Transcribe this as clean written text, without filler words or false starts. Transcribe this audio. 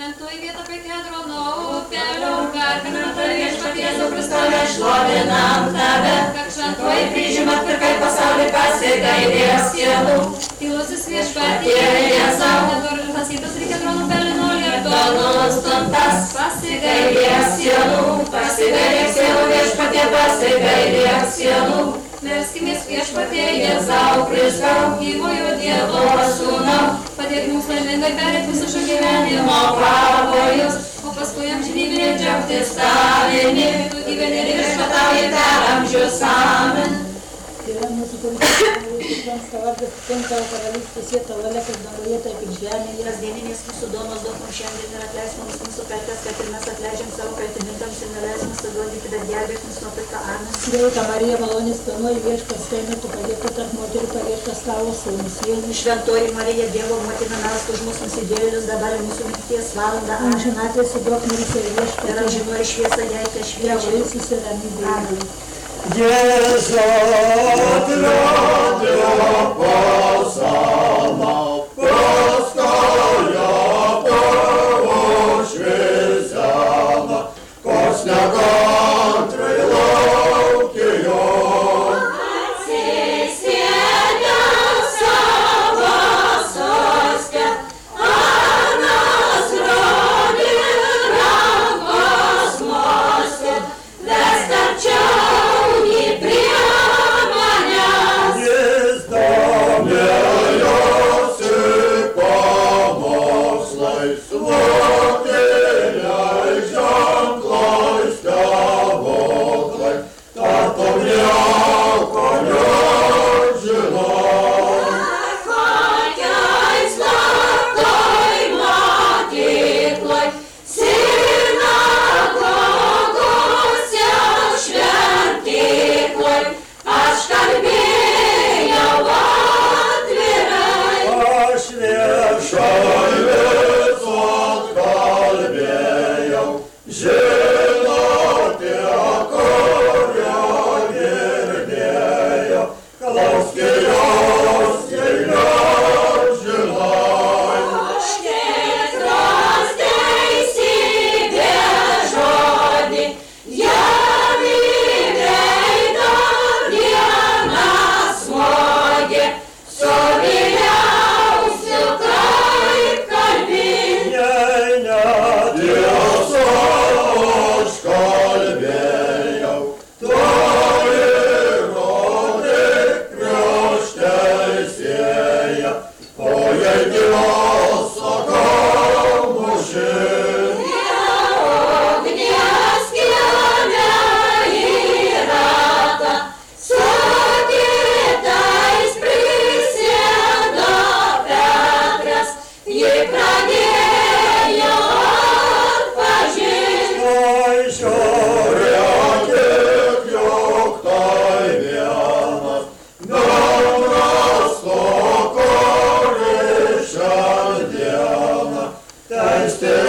šventoji vieta prie Kedrono upelio, garbinam tave viešpaties, o Kristove šlovinam tave, kad šventoji kryžium atpirkai pasaulį pasigailės sielų. Tylusis viešpatie Jėzau, nedoržas įtas prie Kedrono upelio lieto nustumtas, pasigailės sielų, pasigailės sielų viešpatie, pasigailės sielų. Melskimės viešpatie Jėzau Kristau, gyvojo Dievo sūnau, padėk mums laimingai perėti visų šio gyvenimo pavojus, o paskui amžinybėje džiaugtis tavimi, tu gyveni ir viešpatauji per amžius. Amen. Tėve mūsų, kuris šventas vardas, tavo karalystė, sieta valia, kaip danguje, taip ir žemėje. Kasdieninės mūsų duonos duok mums šiandien ir atleisk mums mūsų kaltes, kad ir mes atleidžiam savo kaltininkams ir neleis mus paguldyti, bet gelbėk mus nuo pikto. Amen. Sveika Marija, malonės pilnoji, viešpats su tavimi, tu palieka tarp moterų, paliestas tavo sūnus Jėzus. Šventoji Marija, Dievo motina, melsk už mus nusidėjėlius, dabar ir mūsų mirties valandą. Amžinatilsį suduok mirusiai viešpatie. Ir amžinoji šviesa jai tešviečia. Vaisius ir ramybė. Amen. Jėzus atvedė pasaulį, pastojo pašviesena, kas nekantrai laukė jo. Atsisėdęs savo soste, Anas rodė rankos mostė, ves arčiau. Jis domėjosi pamokslais, slaptiniais ženklais, stebuklais, tapo nieko nežinau. Kokioj slaptoj mokykloj, sinagogose, šventykloj, aš kalbėjau atvirai. Aš viešai visur kalbėjau, žinote, kurio girdėjau, klauskė jos, jei nežinai. Aš tikros teisybės žodį, jam į veidą vieną smogė, suviliausiu kaip kalbin. Jei netiesa aš kalbėjau, tai įrodyk prieš teisėją, o jei tylos sakau mušin. Ugnies keliame į ratą, su kitais prisėdo Petras, jį pradėjo atpažinti. Oi, žiūrėkit, jog tai vienas bendras to, kuris šiandieną teisti